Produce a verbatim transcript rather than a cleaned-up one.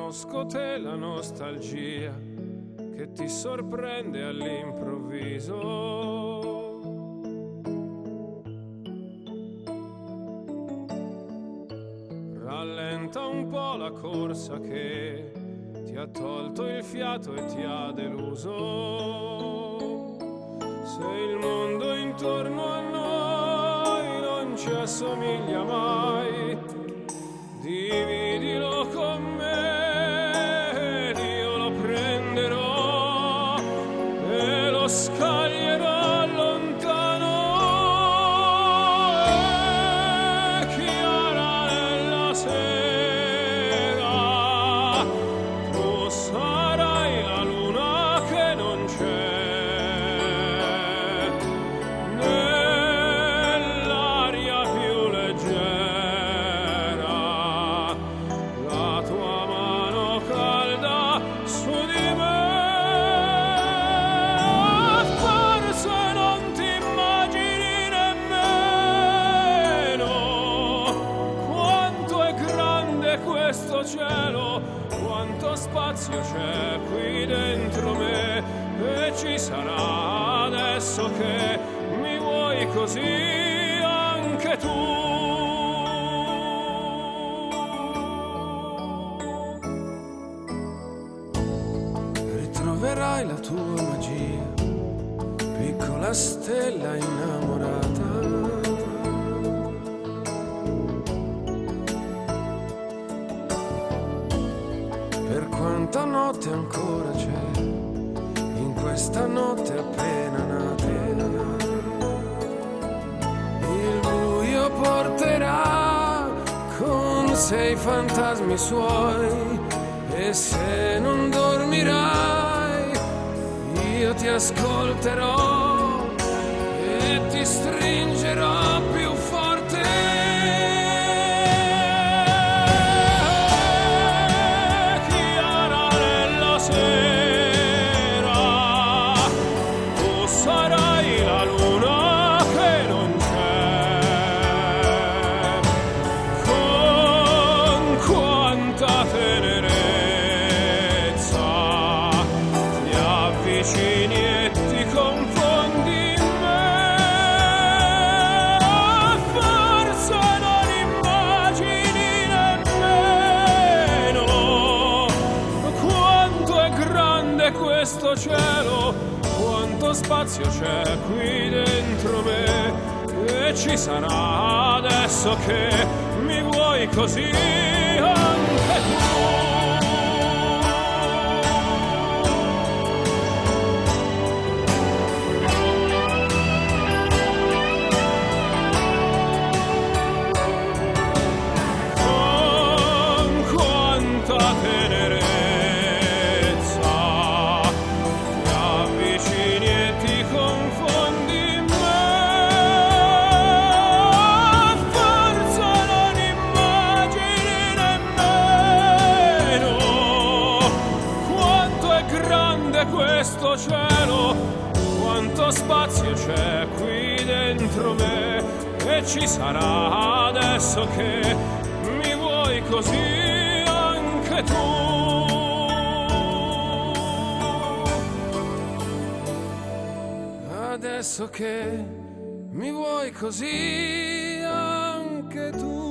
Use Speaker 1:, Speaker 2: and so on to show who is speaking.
Speaker 1: Conosco te la nostalgia che ti sorprende all'improvviso. Rallenta un po' la corsa che ti ha tolto il fiato e ti ha deluso. Se il mondo intorno a noi non ci assomiglia mai, dividilo con me ed io lo prenderò e lo scaglierò lontano. È chiara nella sera, tu sarai la luna che non c'è nell'aria più leggera. La tua mano calda su di me. Forse non ti immagini nemmeno quanto è grande questo cielo, quanto spazio c'è qui dentro me, e ci sarà adesso che mi vuoi così anche tu. Ritroverai la tua magia, piccola stella innamorata. Per quanta notte ancora c'è in questa notte appena nata, il buio porterà con sé i fantasmi suoi, e se non dormirai io ti ascolterò e ti stringerò più forte. Chiara nella sera, tu sarai la luna che non c'è. Con quanta tenerezza ti avvicini e ti confondi in me. Forse non immagini nemmeno quanto è grande questo cielo, quanto spazio c'è qui dentro me, e ci sarà adesso che mi vuoi così anche tu. Con quanta tenerezza ti avvicini e ti confondi in me. Forse non immagini nemmeno quanto è grande questo cielo, quanto spazio c'è qui dentro me, e ci sarà adesso che mi vuoi così anche tu. Adesso che mi vuoi così anche tu.